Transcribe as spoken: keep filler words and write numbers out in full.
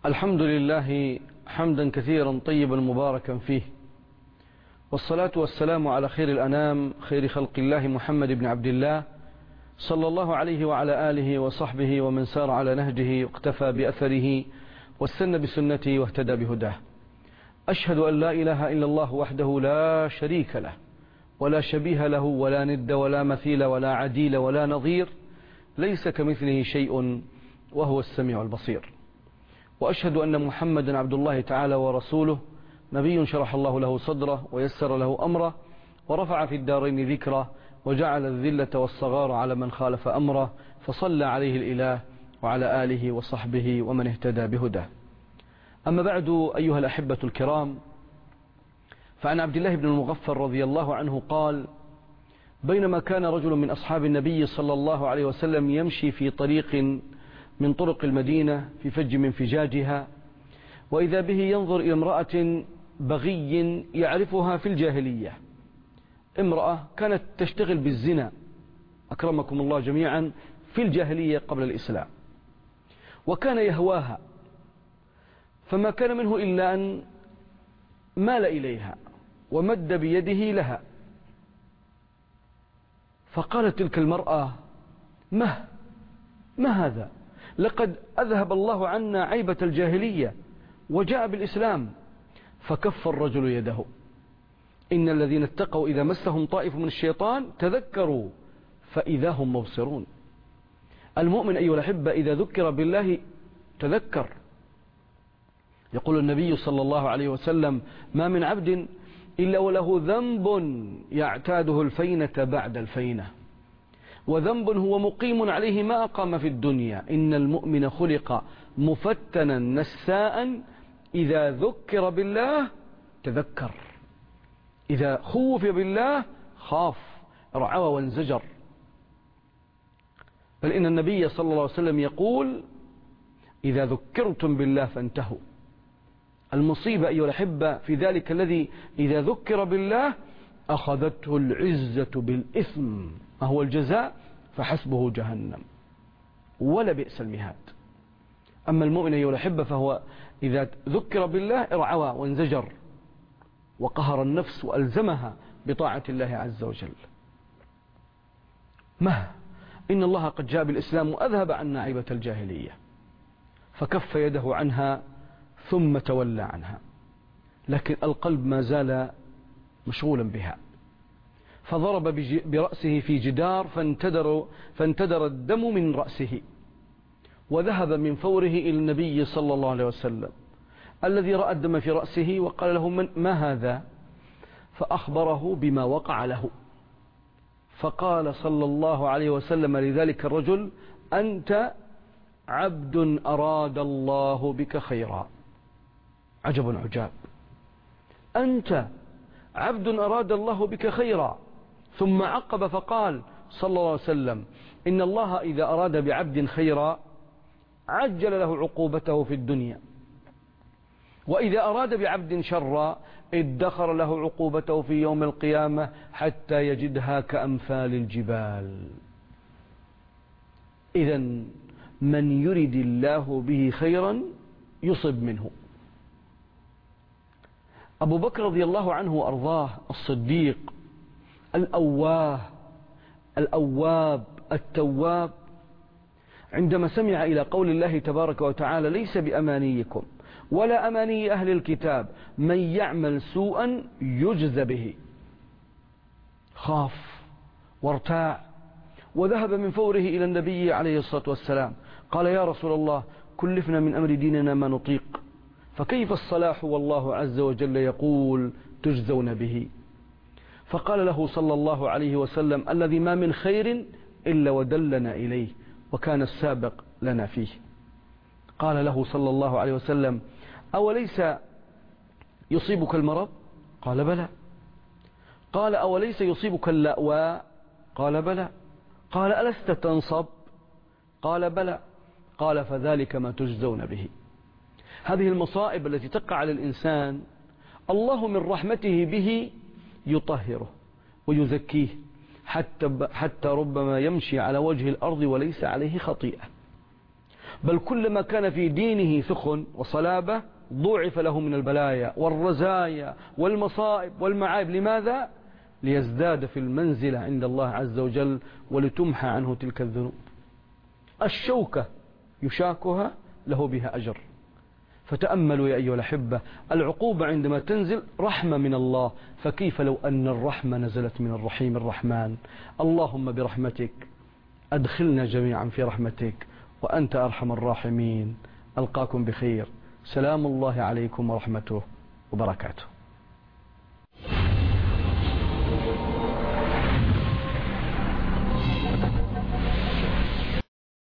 الحمد لله حمدا كثيرا طيبا مباركا فيه، والصلاة والسلام على خير الأنام خير خلق الله محمد بن عبد الله صلى الله عليه وعلى آله وصحبه ومن سار على نهجه واقتفى بأثره واستنى بسنته واهتدى بهداه. أشهد أن لا إله إلا الله وحده لا شريك له ولا شبيه له ولا ند ولا مثيل ولا عديل ولا نظير، ليس كمثله شيء وهو السميع البصير. وأشهد أن محمدا عبد الله تعالى ورسوله، نبي شرح الله له صدره ويسر له أمره ورفع في الدارين ذكره وجعل الذلة والصغار على من خالف أمره، فصلى عليه الإله وعلى آله وصحبه ومن اهتدى بهداه. أما بعد أيها الأحبة الكرام، فعن عبد الله بن المغفر رضي الله عنه قال: بينما كان رجل من أصحاب النبي صلى الله عليه وسلم يمشي في طريق من طرق المدينة في فج من فجاجها، وإذا به ينظر إلى امرأة بغي يعرفها في الجاهلية، امرأة كانت تشتغل بالزنا أكرمكم الله جميعا في الجاهلية قبل الإسلام، وكان يهواها، فما كان منه إلا أن مال إليها ومد بيده لها. فقالت تلك المرأة: ما ما هذا؟ لقد أذهب الله عنا عيبة الجاهلية وجاء بالإسلام. فكف الرجل يده. إن الذين اتقوا إذا مسهم طائف من الشيطان تذكروا فإذا هم مبصرون. المؤمن أيها الأحبة إذا ذكر بالله تذكر. يقول النبي صلى الله عليه وسلم: ما من عبد إلا وله ذنب يعتاده الفينة بعد الفينة، وذنب هو مقيم عليه ما أقام في الدنيا. إن المؤمن خلق مفتنا نساء إذا ذكر بالله تذكر، إذا خوف بالله خاف، رعوى وانزجر. بل إن النبي صلى الله عليه وسلم يقول: إذا ذكرتم بالله فانتهوا. المصيبة أيها الأحبة في ذلك الذي إذا ذكر بالله أخذته العزة بالإثم، ما هو الجزاء؟ فحسبه جهنم ولا بئس المهاد. أما المؤمن أيها الأحبة فهو إذا ذكر بالله ارعوى وانزجر وقهر النفس وألزمها بطاعة الله عز وجل. ما إن الله قد جاء بالإسلام وأذهب عنا عيبة الجاهلية. فكف يده عنها ثم تولى عنها، لكن القلب ما زال مشغولا بها. فضرب برأسه في جدار فانتدر, فانتدر الدم من رأسه، وذهب من فوره إلى النبي صلى الله عليه وسلم الذي رأى الدم في رأسه، وقال له: من ما هذا؟ فأخبره بما وقع له. فقال صلى الله عليه وسلم لذلك الرجل: أنت عبد أراد الله بك خيرا. عجب عجاب، أنت عبد أراد الله بك خيرا. ثم عقب فقال صلى الله عليه وسلم: إن الله إذا أراد بعبد خيرا عجل له عقوبته في الدنيا، وإذا أراد بعبد شرا ادخر له عقوبته في يوم القيامة حتى يجدها كأمثال الجبال. إذن من يرد الله به خيرا يصب منه. أبو بكر رضي الله عنه وأرضاه الصديق الأواه الأواب التواب، عندما سمع إلى قول الله تبارك وتعالى: ليس بأمانيكم ولا أماني أهل الكتاب من يعمل سوءا يجز به، خاف وارتاع وذهب من فوره إلى النبي عليه الصلاة والسلام. قال: يا رسول الله، كلفنا من أمر ديننا ما نطيق، فكيف الصلاح والله عز وجل يقول تجزون به؟ فقال له صلى الله عليه وسلم: الذي ما من خير إلا ودلنا إليه وكان السابق لنا فيه. قال له صلى الله عليه وسلم: أوليس يصيبك المرض؟ قال: بلى. قال: أوليس يصيبك اللأواء؟ قال: بلى. قال: ألست تنصب؟ قال: بلى. قال: فذلك ما تجزون به. هذه المصائب التي تقع على الإنسان الله من رحمته به يطهره ويزكيه حتى, حتى ربما يمشي على وجه الأرض وليس عليه خطيئة. بل كلما كان في دينه ثخن وصلابة ضعف له من البلايا والرزايا والمصائب والمعايب. لماذا؟ ليزداد في المنزلة عند الله عز وجل ولتمحى عنه تلك الذنوب. الشوكة يشاكها له بها أجر. فتأملوا يا أيها الأحبة، العقوبة عندما تنزل رحمة من الله، فكيف لو أن الرحمة نزلت من الرحيم الرحمن؟ اللهم برحمتك أدخلنا جميعا في رحمتك وأنت أرحم الراحمين. ألقاكم بخير. سلام الله عليكم ورحمته وبركاته.